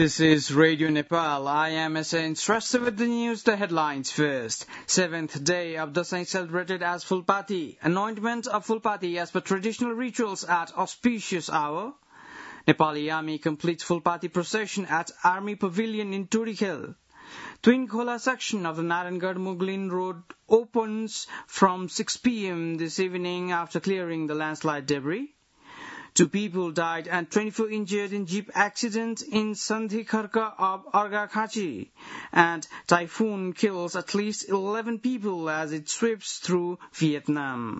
This is Radio Nepal. I am SN. Stressed with the news, the headlines first. 7th day of Dasai celebrated as Fulpati. Anointment of Fulpati as per traditional rituals at auspicious hour. Nepali Army completes Fulpati procession at Army Pavilion in Turikhel. Twin Khola section of the Narangad Muglin Road opens from 6 p.m. this evening after clearing the landslide debris. 2 people died and 24 injured in jeep accident in Sandhi Kharka of Arghakhachi. And typhoon kills at least 11 people as it sweeps through Vietnam.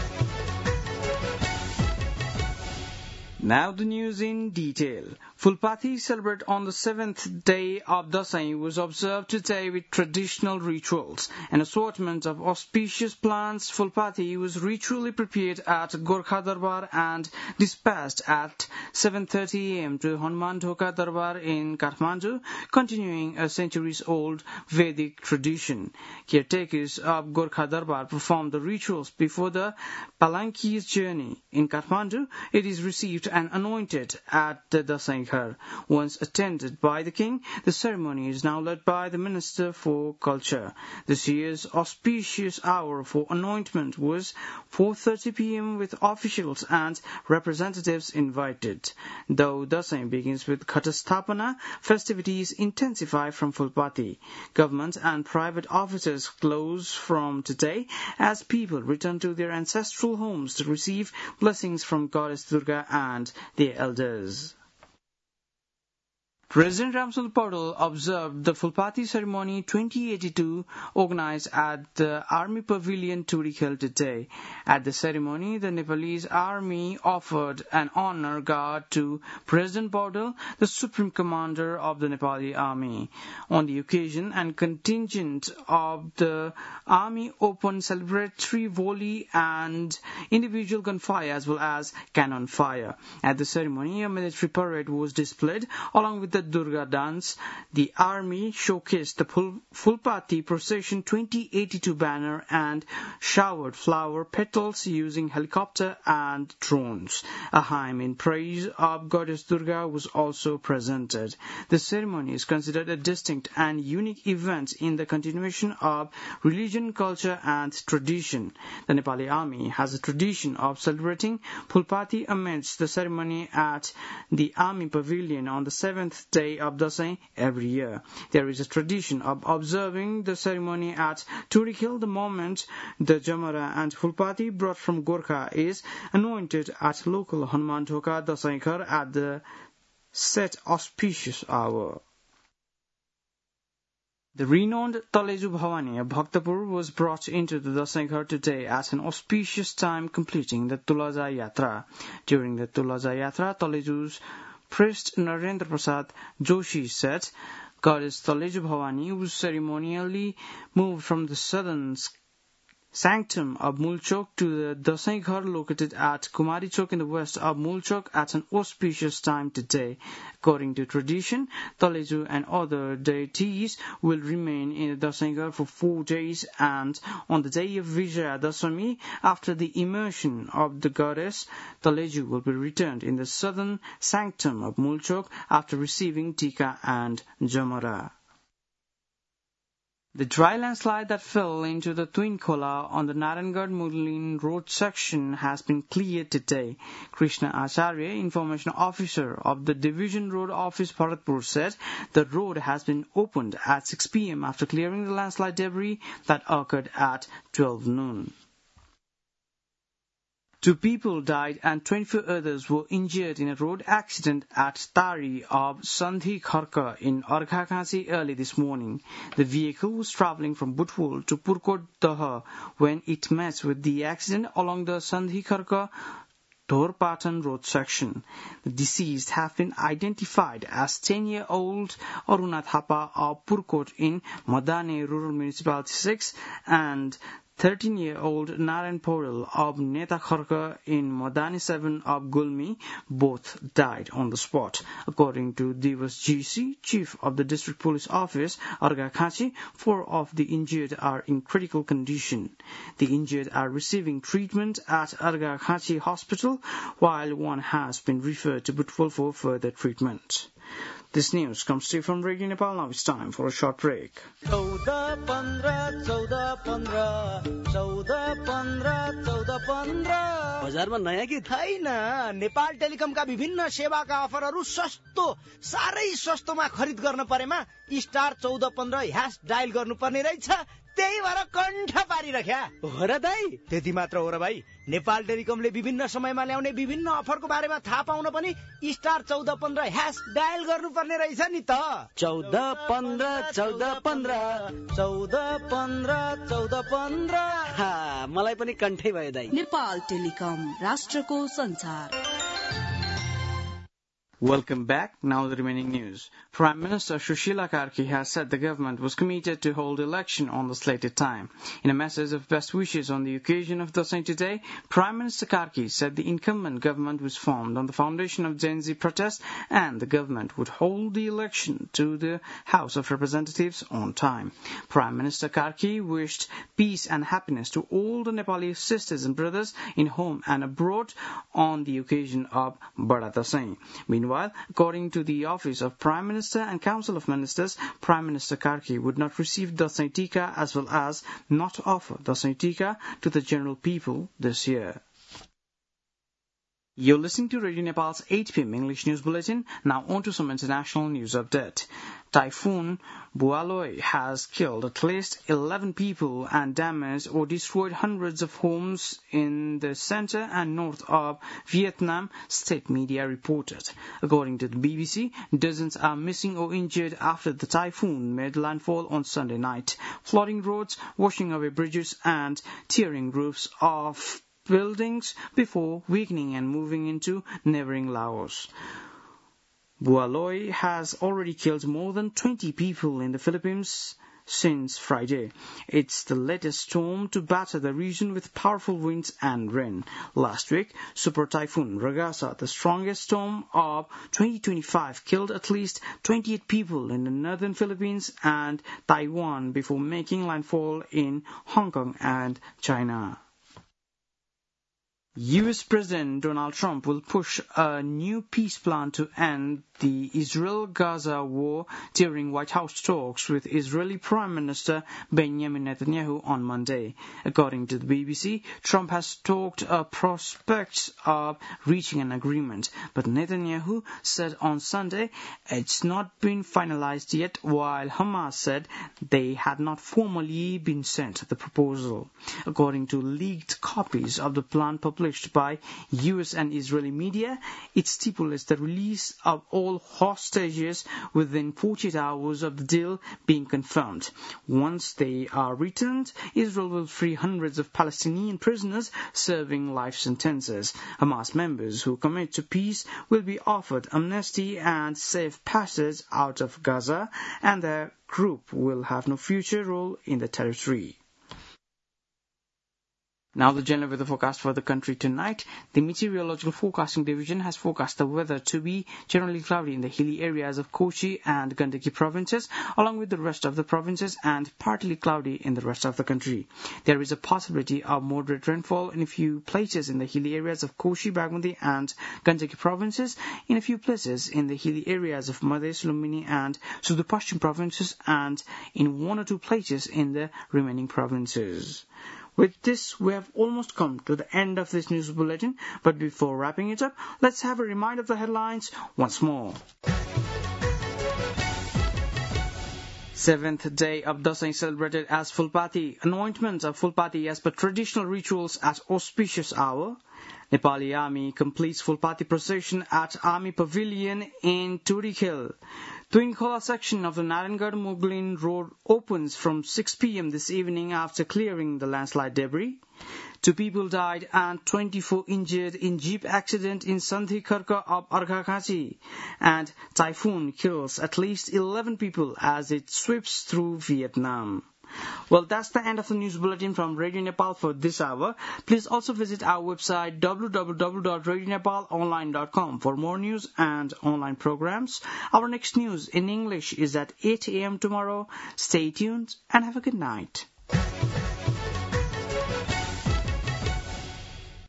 Now the news in detail. Fulpati celebrated on the 7th day of Dasai was observed today with traditional rituals. An assortment of auspicious plants, Fulpati was ritually prepared at Gorkha Darbar and dispatched at 7:30 am to Hanuman Dhoka Darbar in Kathmandu, continuing a centuries-old Vedic tradition. Caretakers of Gorkha Darbar performed the rituals before the Palanqui's journey. In Kathmandu, it is received and anointed at the Dasai Ghar. Once attended by the king, the ceremony is now led by the Minister for Culture. This year's auspicious hour for anointment was 4:30 p.m. with officials and representatives invited. Though Dasai begins with Ghatastapana, festivities intensify from Fulpati. Government and private offices close from today as people return to their ancestral homes to receive blessings from Goddess Durga and their elders. President Ramsal Paudel observed the Fulpati ceremony 2082 organized at the Army Pavilion Turikhel today. At the ceremony, the Nepalese Army offered an honor guard to President Paudel, the Supreme Commander of the Nepali Army. On the occasion, a contingent of the Army opened celebratory volley and individual gunfire as well as cannon fire. At the ceremony, a military parade was displayed along with the Durga dance. The army showcased the Fulpati Procession 2082 banner and showered flower petals using helicopter and drones. A hymn in praise of Goddess Durga was also presented. The ceremony is considered a distinct and unique event in the continuation of religion, culture and tradition. The Nepali Army has a tradition of celebrating Fulpati amidst the ceremony at the Army Pavilion on the 7th day of Dasai every year. There is a tradition of observing the ceremony at Turikhel the moment the Jamara and Fulpati brought from Gorkha is anointed at local Hanuman Dhoka Dasai Ghar at the set auspicious hour. The renowned Taleju Bhavani of Bhaktapur was brought into the Dasai Ghar today at an auspicious time completing the Tulaja Yatra. During the Tulaja Yatra, Taleju's priest Narendra Prasad Joshi said, Goddess Taleju Bhavani was ceremonially moved from the southern sanctum of Mulchok to the Dasai Ghar located at Kumari Chok in the west of Mulchok at an auspicious time today. According to tradition, Taleju and other deities will remain in the Dasai Ghar for 4 days, and on the day of Vijaya Dasami, after the immersion of the goddess, Taleju will be returned in the southern sanctum of Mulchok after receiving Tika and Jamara. The dry landslide that fell into the Twin Khola on the Narangad Muglin Road section has been cleared today. Krishna Acharya, Information Officer of the Division Road Office Bharatpur, said the road has been opened at 6 p.m. after clearing the landslide debris that occurred at 12 noon. 2 people died and 24 others were injured in a road accident at Tari of Sandhi Kharka in Arghakhachi early this morning. The vehicle was travelling from Butwal to Purkot Daha when it met with the accident along the Sandhi Kharka Dhorpatan road section. The deceased have been identified as 10-year-old Aruna Thapa of Purkot in Madane Rural Municipality 6 and 13-year-old Narayan Paudel of Neta Kharka in Madani 7 of Gulmi. Both died on the spot. According to Divas GC, Chief of the District Police Office, Arghakhachi, 4 of the injured are in critical condition. The injured are receiving treatment at Arghakhachi Hospital, while one has been referred to Butwal for further treatment. This news comes to you from Radio Nepal. Now it's time for a short break. 14 बजारमा नयाँ कि छैन। नेपाल टेलिकमका विभिन्न सेवाका अफरहरू सस्तो, साह्रै सस्तोमा खरिद गर्न परेमा स्टार 1415 ह्याश डायल गर्नुपर्ने रहेछ। त्यही भएर कण्ठ पारिरख्या हो र दाइ। त्यति मात्र हो र भाइ, नेपाल टेलिकमले विभिन्न समयमा ल्याउने विभिन्न अफरको बारेमा थाहा पाउन पनि स्टार 1415 ह्याश डायल गर्नुपर्ने रहेछ नि त। 14 मलाई पनि कण्ठै भयो दाइ। नेपाल टेलिकम, राष्ट्रको संचार। Welcome back. Now the remaining news. Prime Minister Sushila Karki has said the government was committed to hold election on the slated time. In a message of best wishes on the occasion of Dasai today, Prime Minister Karki said the incumbent government was formed on the foundation of Gen Z protest and the government would hold the election to the House of Representatives on time. Prime Minister Karki wished peace and happiness to all the Nepali sisters and brothers in home and abroad on the occasion of Bada Dasai. Meanwhile, according to the Office of Prime Minister and Council of Ministers, Prime Minister Karki would not receive Dasai Tika as well as not offer Dasai Tika to the general people this year. You're listening to Radio Nepal's 8 p.m. English News Bulletin. Now on to some international news update. Typhoon Bualoi has killed at least 11 people and damaged or destroyed hundreds of homes in the center and north of Vietnam, state media reported. According to the BBC, dozens are missing or injured after the typhoon made landfall on Sunday night, flooding roads, washing away bridges and tearing roofs off buildings before weakening and moving into neighboring Laos. Bualoi has already killed more than 20 people in the Philippines since Friday. It's the latest storm to batter the region with powerful winds and rain. Last week, Super Typhoon Ragasa, the strongest storm of 2025, killed at least 28 people in the northern Philippines and Taiwan before making landfall in Hong Kong and China. U.S. President Donald Trump will push a new peace plan to end the Israel-Gaza war during White House talks with Israeli Prime Minister Benjamin Netanyahu on Monday. According to the BBC, Trump has talked prospects of reaching an agreement, but Netanyahu said on Sunday it's not been finalized yet, while Hamas said they had not formally been sent the proposal. According to leaked copies of the plan published by U.S. and Israeli media, it stipulates the release of all hostages within 48 hours of the deal being confirmed. Once they are returned, Israel will free hundreds of Palestinian prisoners serving life sentences. Hamas members who commit to peace will be offered amnesty and safe passage out of Gaza, and their group will have no future role in the territory. Now the general weather forecast for the country tonight. The Meteorological Forecasting Division has forecast the weather to be generally cloudy in the hilly areas of Kochi and Gandaki provinces, along with the rest of the provinces, and partly cloudy in the rest of the country. There is a possibility of moderate rainfall in a few places in the hilly areas of Kochi, Bagmati and Gandaki provinces, in a few places in the hilly areas of Madhes, Lumbini and Sudurpashchim provinces, and in one or two places in the remaining provinces. With this, we have almost come to the end of this news bulletin, but before wrapping it up, let's have a reminder of the headlines once more. 7th day of Dasai celebrated as Fulpati. Anointment of Fulpati as per traditional rituals at auspicious hour. Nepali Army completes Fulpati procession at Army Pavilion in Turikhel. Tuinkhola section of the Narangad-Muglin Road opens from 6 p.m. this evening after clearing the landslide debris. 2 people died and 24 injured in jeep accident in Sandhi-Kharka of Arghakhachi. And typhoon kills at least 11 people as it sweeps through Vietnam. Well, that's the end of the news bulletin from Radio Nepal for this hour. Please also visit our website www.radionepalonline.com for more news and online programs. Our next news in English is at 8 a.m. tomorrow. Stay tuned and have a good night.